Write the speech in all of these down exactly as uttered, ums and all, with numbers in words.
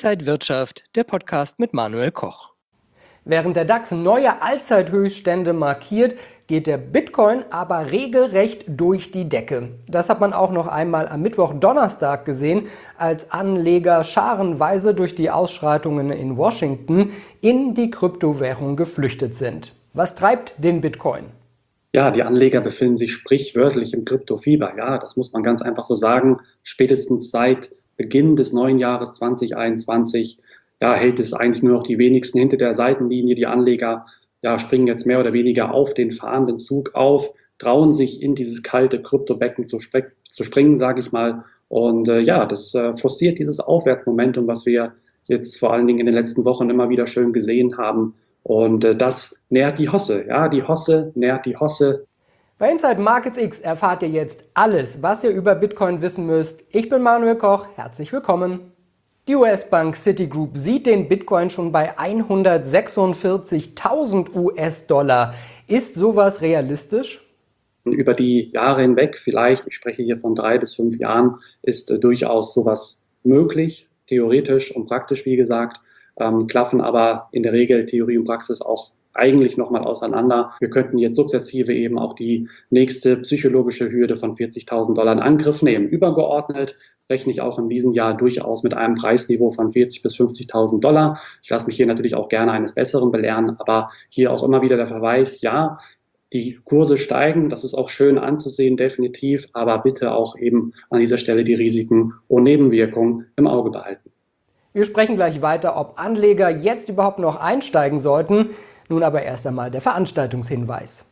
Inside Wirtschaft, der Podcast mit Manuel Koch. Während der DAX neue Allzeithöchststände markiert, geht der Bitcoin aber regelrecht durch die Decke. Das hat man auch noch einmal am Mittwoch, Donnerstag gesehen, als Anleger scharenweise durch die Ausschreitungen in Washington in die Kryptowährung geflüchtet sind. Was treibt den Bitcoin? Ja, die Anleger befinden sich sprichwörtlich im Kryptofieber. Ja, das muss man ganz einfach so sagen. Spätestens seit Beginn des neuen Jahres zwanzig einundzwanzig ja, hält es eigentlich nur noch die wenigsten hinter der Seitenlinie. Die Anleger ja, springen jetzt mehr oder weniger auf den fahrenden Zug auf, trauen sich in dieses kalte Kryptobecken zu, spre- zu springen, sage ich mal. Und äh, ja, das äh, forciert dieses Aufwärtsmomentum, was wir jetzt vor allen Dingen in den letzten Wochen immer wieder schön gesehen haben. Und äh, das nährt die Hosse. Ja, die Hosse nährt die Hosse. Bei Inside Markets X erfahrt ihr jetzt alles, was ihr über Bitcoin wissen müsst. Ich bin Manuel Koch, herzlich willkommen. Die U S-Bank Citigroup sieht den Bitcoin schon bei hundertsechsundvierzigtausend U S-Dollar. Ist sowas realistisch? Über die Jahre hinweg, vielleicht, ich spreche hier von drei bis fünf Jahren, ist äh, durchaus sowas möglich, theoretisch und praktisch, wie gesagt, ähm, klaffen aber in der Regel Theorie und Praxis auch eigentlich nochmal auseinander. Wir könnten jetzt sukzessive eben auch die nächste psychologische Hürde von vierzigtausend Dollar in Angriff nehmen. Übergeordnet rechne ich auch in diesem Jahr durchaus mit einem Preisniveau von vierzigtausend bis fünfzigtausend Dollar. Ich lasse mich hier natürlich auch gerne eines Besseren belehren, aber hier auch immer wieder der Verweis, ja, die Kurse steigen, das ist auch schön anzusehen, definitiv, aber bitte auch eben an dieser Stelle die Risiken und Nebenwirkungen im Auge behalten. Wir sprechen gleich weiter, ob Anleger jetzt überhaupt noch einsteigen sollten. Nun aber erst einmal der Veranstaltungshinweis.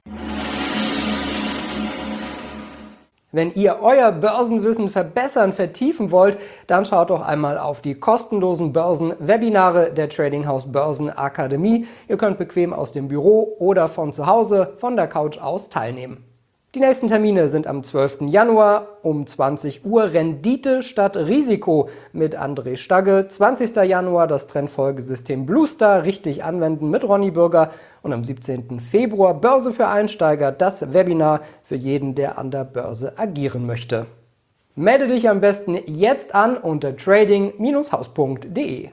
Wenn ihr euer Börsenwissen verbessern, vertiefen wollt, dann schaut doch einmal auf die kostenlosen Börsenwebinare der Trading House Börsenakademie. Ihr könnt bequem aus dem Büro oder von zu Hause, von der Couch aus teilnehmen. Die nächsten Termine sind am zwölften Januar um zwanzig Uhr Rendite statt Risiko mit André Stagge, zwanzigsten Januar das Trendfolgesystem Bluestar richtig anwenden mit Ronny Bürger und am siebzehnten Februar Börse für Einsteiger, das Webinar für jeden, der an der Börse agieren möchte. Melde dich am besten jetzt an unter trading Bindestrich haus punkt de.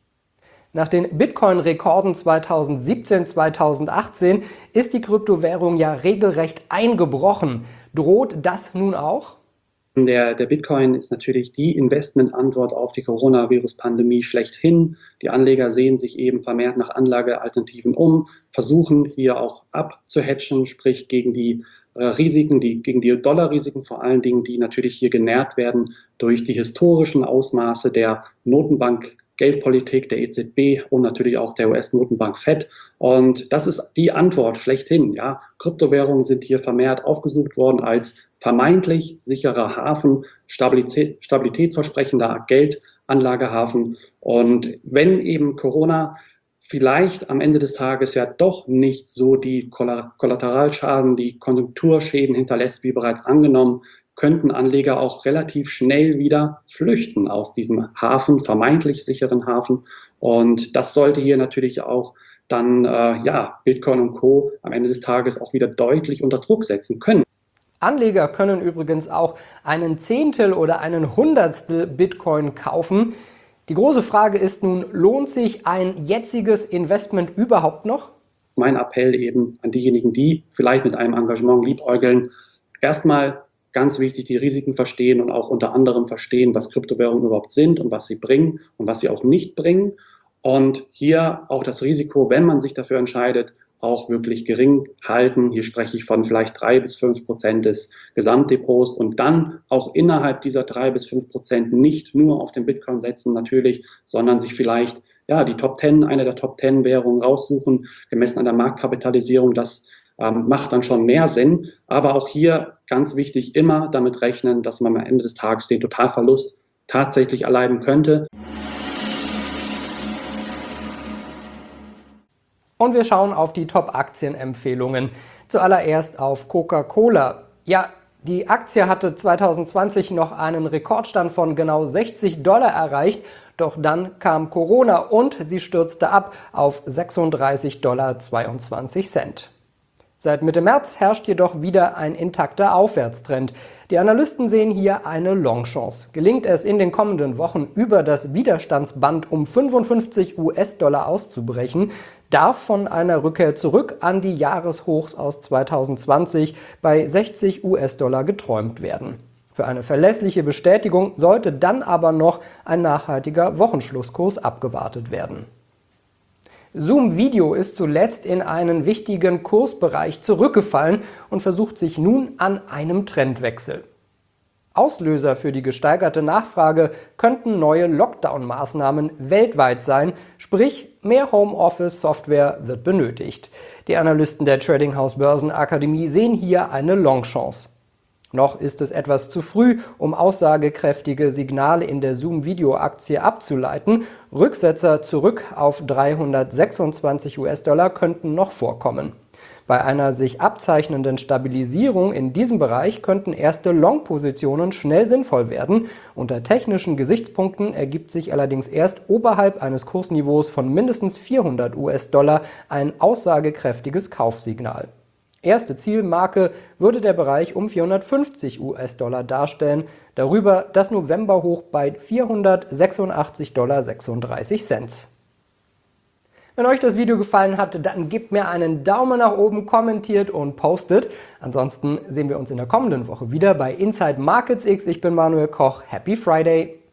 Nach den Bitcoin-Rekorden zweitausendsiebzehn zweitausendachtzehn ist die Kryptowährung ja regelrecht eingebrochen. Droht das nun auch? Der, der Bitcoin ist natürlich die Investmentantwort auf die Coronavirus-Pandemie schlechthin. Die Anleger sehen sich eben vermehrt nach Anlagealternativen um, versuchen hier auch abzuhatchen, sprich gegen die äh, Risiken, die, gegen die Dollarrisiken vor allen Dingen, die natürlich hier genährt werden durch die historischen Ausmaße der Notenbank Geldpolitik der E Z B und natürlich auch der U S-Notenbank Fed. Und das ist die Antwort schlechthin. Ja, Kryptowährungen sind hier vermehrt aufgesucht worden als vermeintlich sicherer Hafen, Stabilität, stabilitätsversprechender Geldanlagehafen. Und wenn eben Corona vielleicht am Ende des Tages ja doch nicht so die Kollateralschaden, die Konjunkturschäden hinterlässt, wie bereits angenommen, könnten Anleger auch relativ schnell wieder flüchten aus diesem Hafen, vermeintlich sicheren Hafen. Und das sollte hier natürlich auch dann äh, ja, Bitcoin und Co. am Ende des Tages auch wieder deutlich unter Druck setzen können. Anleger können übrigens auch einen Zehntel oder einen Hundertstel Bitcoin kaufen. Die große Frage ist nun, lohnt sich ein jetziges Investment überhaupt noch? Mein Appell eben an diejenigen, die vielleicht mit einem Engagement liebäugeln, erstmal ganz wichtig, die Risiken verstehen und auch unter anderem verstehen, was Kryptowährungen überhaupt sind und was sie bringen und was sie auch nicht bringen. Und hier auch das Risiko, wenn man sich dafür entscheidet, auch wirklich gering halten. Hier spreche ich von vielleicht drei bis fünf Prozent des Gesamtdepots und dann auch innerhalb dieser drei bis fünf Prozent nicht nur auf den Bitcoin setzen natürlich, sondern sich vielleicht ja die Top zehn, eine der Top zehn Währungen raussuchen, gemessen an der Marktkapitalisierung. Das ähm, macht dann schon mehr Sinn. Aber auch hier ganz wichtig, immer damit rechnen, dass man am Ende des Tages den Totalverlust tatsächlich erleiden könnte. Und wir schauen auf die Top-Aktienempfehlungen. Zuallererst auf Coca-Cola. Ja, die Aktie hatte zweitausendzwanzig noch einen Rekordstand von genau sechzig Dollar erreicht, doch dann kam Corona und sie stürzte ab auf sechsunddreißig Dollar zweiundzwanzig Cent. Seit Mitte März herrscht jedoch wieder ein intakter Aufwärtstrend. Die Analysten sehen hier eine Longchance. Gelingt es in den kommenden Wochen über das Widerstandsband um fünfundfünfzig US-Dollar auszubrechen, darf von einer Rückkehr zurück an die Jahreshochs aus zweitausendzwanzig bei sechzig US-Dollar geträumt werden. Für eine verlässliche Bestätigung sollte dann aber noch ein nachhaltiger Wochenschlusskurs abgewartet werden. Zoom Video ist zuletzt in einen wichtigen Kursbereich zurückgefallen und versucht sich nun an einem Trendwechsel. Auslöser für die gesteigerte Nachfrage könnten neue Lockdown-Maßnahmen weltweit sein, sprich mehr Homeoffice-Software wird benötigt. Die Analysten der Trading House Börsenakademie sehen hier eine Longchance. Noch ist es etwas zu früh, um aussagekräftige Signale in der Zoom-Video-Aktie abzuleiten. Rücksetzer zurück auf dreihundertsechsundzwanzig US-Dollar könnten noch vorkommen. Bei einer sich abzeichnenden Stabilisierung in diesem Bereich könnten erste Long-Positionen schnell sinnvoll werden. Unter technischen Gesichtspunkten ergibt sich allerdings erst oberhalb eines Kursniveaus von mindestens vierhundert US-Dollar ein aussagekräftiges Kaufsignal. Erste Zielmarke würde der Bereich um vierhundertfünfzig US-Dollar darstellen, darüber das Novemberhoch bei vierhundertsechsundachtzig Komma sechsunddreißig Dollar. Wenn euch das Video gefallen hat, dann gebt mir einen Daumen nach oben, kommentiert und postet. Ansonsten sehen wir uns in der kommenden Woche wieder bei Inside Markets X. Ich bin Manuel Koch. Happy Friday!